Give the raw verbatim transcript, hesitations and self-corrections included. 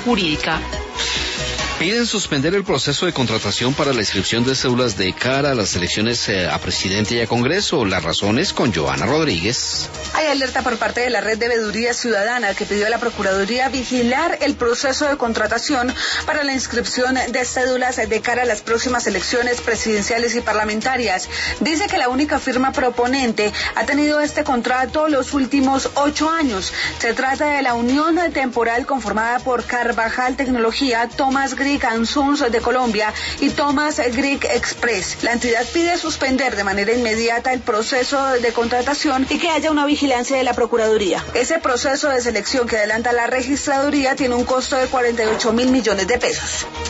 jurídica. Piden suspender el proceso de contratación para la inscripción de cédulas de cara a las elecciones eh, a presidente y a Congreso. Las razones con Joana Rodríguez. Hay alerta por parte de la Red de Veeduría Ciudadana que pidió a la Procuraduría vigilar el proceso de contratación para la inscripción de cédulas de cara a las próximas elecciones presidenciales y parlamentarias. Dice que la única firma proponente ha tenido este contrato los últimos ocho años. Se trata de la unión temporal conformada por Carvajal Tecnología, Thomas Greek and Sons de Colombia y Thomas Greek Express. La entidad pide suspender de manera inmediata el proceso de contratación y que haya una vigilancia de la Procuraduría. Ese proceso de selección que adelanta la registraduría tiene un costo de cuarenta y ocho mil millones de pesos.